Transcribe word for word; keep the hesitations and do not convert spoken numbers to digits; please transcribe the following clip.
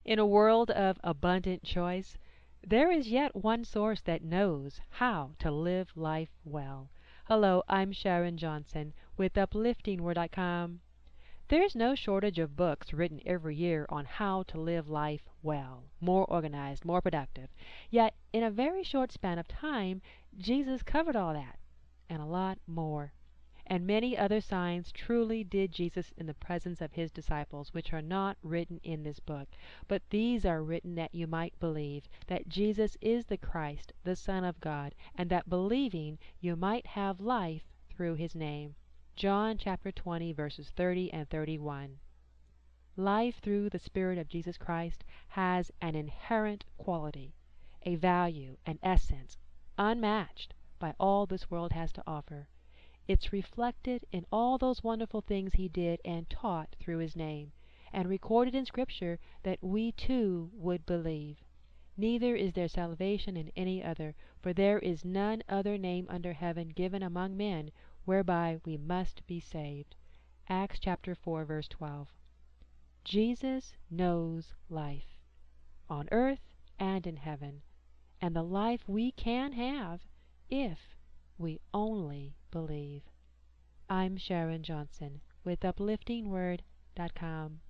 In a world of abundant choice, there is yet one source that knows how to live life well. Hello, I'm Sharon Johnson with uplifting word dot com. There's no shortage of books written every year on how to live life well, more organized, more productive. Yet, in a very short span of time, Jesus covered all that and a lot more. And many other signs truly did Jesus in the presence of his disciples, which are not written in this book. But these are written that you might believe that Jesus is the Christ, the Son of God, and that believing you might have life through his name. John chapter twenty, verses thirty and thirty-one. Life through the Spirit of Jesus Christ has an inherent quality, a value, an essence, unmatched by all this world has to offer. It's reflected in all those wonderful things he did and taught through his name, and recorded in Scripture that we too would believe. Neither is there salvation in any other, for there is none other name under heaven given among men whereby we must be saved. Acts chapter four, verse twelve. Jesus knows life, on earth and in heaven, and the life we can have if we only believe. I'm Sharon Johnson with uplifting word dot com.